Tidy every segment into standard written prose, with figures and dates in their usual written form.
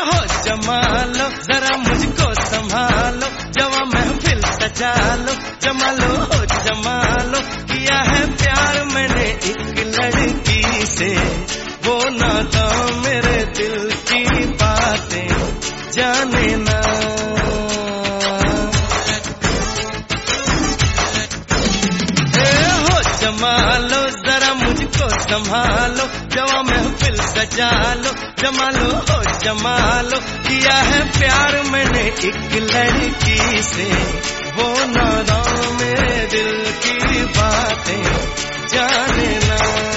हो जमा लो जरा मुझको संभालो, जवा महफिल सजा लो, जमा लो हो जमा लो। किया है प्यार मैंने एक लड़की से, वो नाता मेरे दिल की बातें जाने ना। हो जमा लो जरा मुझको संभालो, जवा महफिल सजा लो, जमा लो हो जमा लो। किया है प्यार मैंने एक लड़की से, वो नादा मेरे दिल की बातें जाने ना।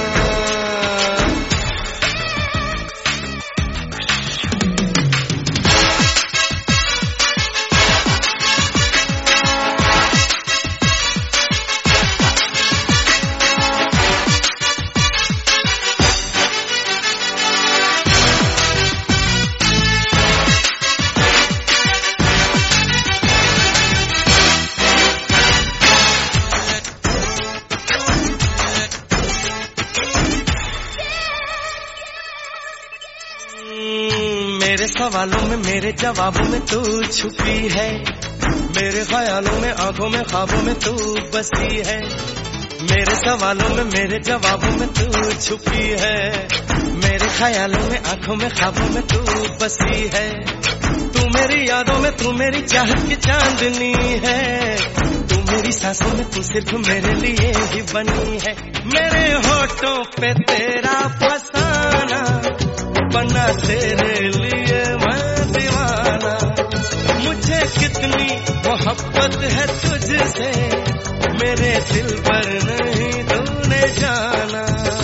मेरे सवालों में मेरे जवाबों में तू छुपी है, मेरे ख्यालों में आंखों में ख्वाबों में तू बसी है। मेरे सवालों में मेरे जवाबों में तू छुपी है, मेरे ख्यालों में आंखों में ख्वाबों में तू बसी है। तू मेरी यादों में तू मेरी चाहत की चांदनी है, तू मेरी सांसों में तू सिर्फ मेरे लिए ही बनी है। मेरे होठों पे तेरा फसाना, बना तेरे लिए मैं दीवाना। मुझे कितनी मोहब्बत है तुझसे, मेरे दिल पर नहीं तूने जाना।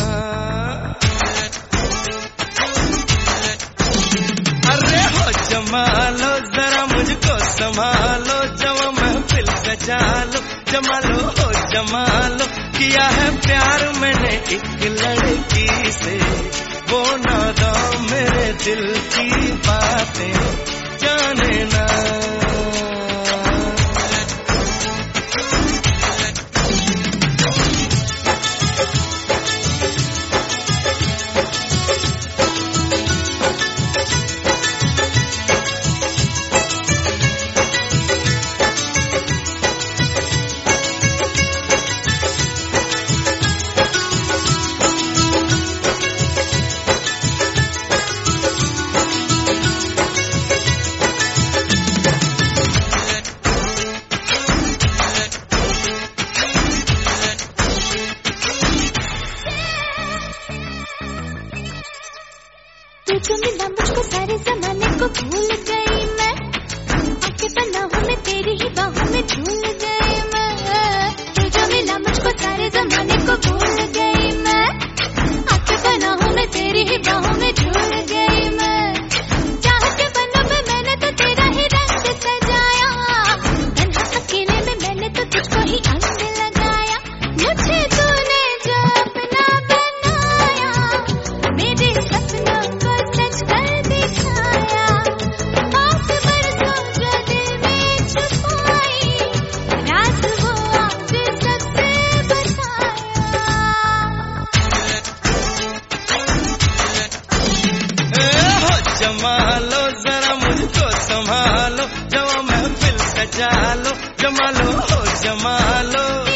अरे हो जमा लो जरा मुझको संभालो, जवा महफिल सजा लो, जमा लो हो जमा लो। किया है प्यार मैंने एक लड़की से, वो नादा मेरे दिल की बातें जाने ना। जो मिला मुझको सारे जमाने को भूल गई मैं, आके पन्नाहों में तेरी ही बाहों में झूल गई मैं। तू जो मिला मुझको सारे जमाने को भूल गई मैं, आके पन्नाहों में तेरी ही बाहों में झूल गई मैं। चाहत के पन्नों में मैंने तो तेरा ही रंग सजाया, तन्हा अकेले में मैंने तो तुझको ही अंग लगाया। मुझे तूने जो अपना बनाया, मेरे सपनों को सच कर दिखाया। बात बरसों जो दिल में छुपाई, रात वो आज सबसे बताया। हो जमा लो जरा मुझको संभालो, जवा महफिल सजा लो, जमा लो हो जमा लो।